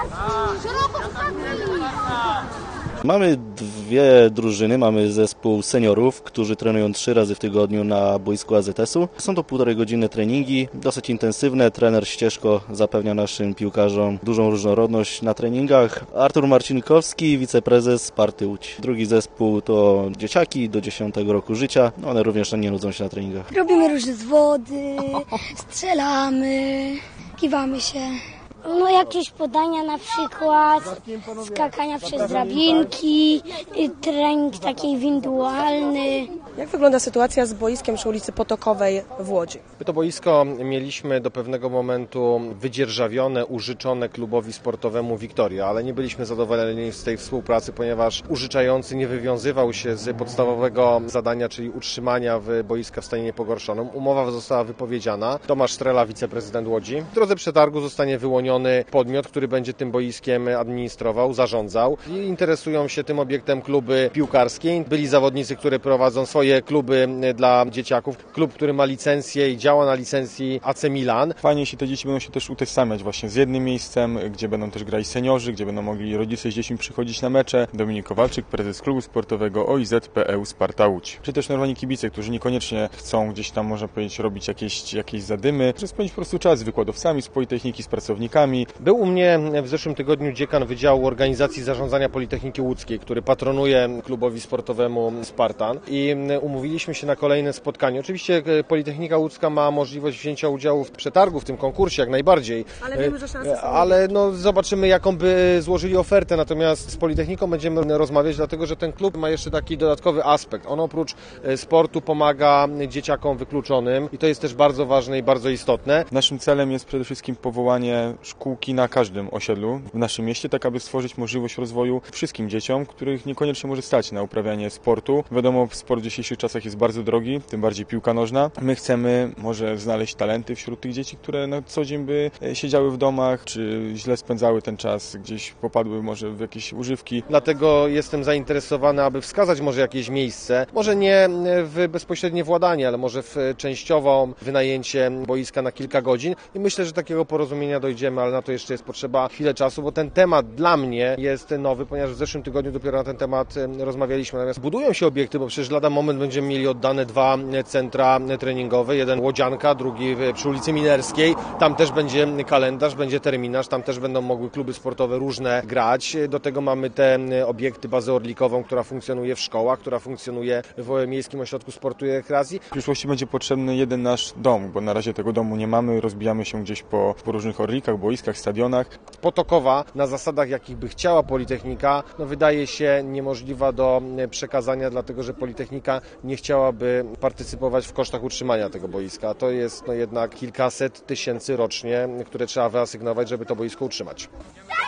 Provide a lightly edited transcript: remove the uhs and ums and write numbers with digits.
Mamy dwie drużyny, mamy zespół seniorów, którzy trenują 3 razy w tygodniu na boisku AZS-u. Są to 1,5-godziny treningi, dosyć intensywne. Trener Ścieżko zapewnia naszym piłkarzom dużą różnorodność na treningach. Artur Marcinkowski, wiceprezes Sparty Łódź. Drugi zespół to dzieciaki do 10 roku życia. One również nie nudzą się na treningach. Robimy różne zwody, strzelamy, kiwamy się. No jakieś podania na przykład, skakania przez drabinki, trening taki indywidualny. Jak wygląda sytuacja z boiskiem przy ulicy Potokowej w Łodzi? To boisko mieliśmy do pewnego momentu wydzierżawione, użyczone klubowi sportowemu Wiktoria, ale nie byliśmy zadowoleni z tej współpracy, ponieważ użyczający nie wywiązywał się z podstawowego zadania, czyli utrzymania boiska w stanie niepogorszonym. Umowa została wypowiedziana. Tomasz Strela, wiceprezydent Łodzi. W drodze przetargu zostanie wyłoniony podmiot, który będzie tym boiskiem administrował, zarządzał. I interesują się tym obiektem kluby piłkarskie. Byli zawodnicy, którzy prowadzą swoje kluby dla dzieciaków. Klub, który ma licencję i działa na licencji AC Milan. Fajnie, jeśli te dzieci będą się też utożsamiać właśnie z jednym miejscem, gdzie będą też grali seniorzy, gdzie będą mogli rodzice z dziećmi przychodzić na mecze. Dominik Kowalczyk, prezes klubu sportowego OIZ.PL Sparta Łódź. Czy też normalni kibice, którzy niekoniecznie chcą gdzieś tam, można powiedzieć, robić jakieś zadymy, że spędzić po prostu czas z wykładowcami z Politechniki, z pracownikami. Był u mnie w zeszłym tygodniu dziekan Wydziału Organizacji Zarządzania Politechniki Łódzkiej, który patronuje klubowi sportowemu Spartan i umówiliśmy się na kolejne spotkanie. Oczywiście Politechnika Łódzka ma możliwość wzięcia udziału w przetargu, w tym konkursie jak najbardziej. Ale wiemy, że szanse są. Ale zobaczymy, jaką by złożyli ofertę. Natomiast z Politechniką będziemy rozmawiać, dlatego że ten klub ma jeszcze taki dodatkowy aspekt. On oprócz sportu pomaga dzieciakom wykluczonym i to jest też bardzo ważne i bardzo istotne. Naszym celem jest przede wszystkim powołanie szkółki na każdym osiedlu w naszym mieście, tak aby stworzyć możliwość rozwoju wszystkim dzieciom, których niekoniecznie może stać na uprawianie sportu. Wiadomo, sport w dzisiejszych czasach jest bardzo drogi, tym bardziej piłka nożna. My chcemy może znaleźć talenty wśród tych dzieci, które na co dzień by siedziały w domach, czy źle spędzały ten czas, gdzieś popadły może w jakieś używki. Dlatego jestem zainteresowany, aby wskazać może jakieś miejsce, może nie w bezpośrednie władanie, ale może w częściową wynajęcie boiska na kilka godzin i myślę, że takiego porozumienia dojdziemy, ale na to jeszcze jest potrzeba chwilę czasu, bo ten temat dla mnie jest nowy, ponieważ w zeszłym tygodniu dopiero na ten temat rozmawialiśmy. Natomiast budują się obiekty, bo przecież lada moment będziemy mieli oddane 2 centra treningowe, jeden Łodzianka, drugi przy ulicy Minerskiej. Tam też będzie kalendarz, będzie terminarz, tam też będą mogły kluby sportowe różne grać. Do tego mamy te obiekty, bazę orlikową, która funkcjonuje w szkołach, która funkcjonuje w Miejskim Ośrodku Sportu i Rekreacji. W przyszłości będzie potrzebny jeden nasz dom, bo na razie tego domu nie mamy, rozbijamy się gdzieś po różnych orlikach, boiskach, stadionach. Potokowa na zasadach, jakich by chciała Politechnika, wydaje się niemożliwa do przekazania, dlatego że Politechnika nie chciałaby partycypować w kosztach utrzymania tego boiska. To jest jednak kilkaset tysięcy rocznie, które trzeba wyasygnować, żeby to boisko utrzymać.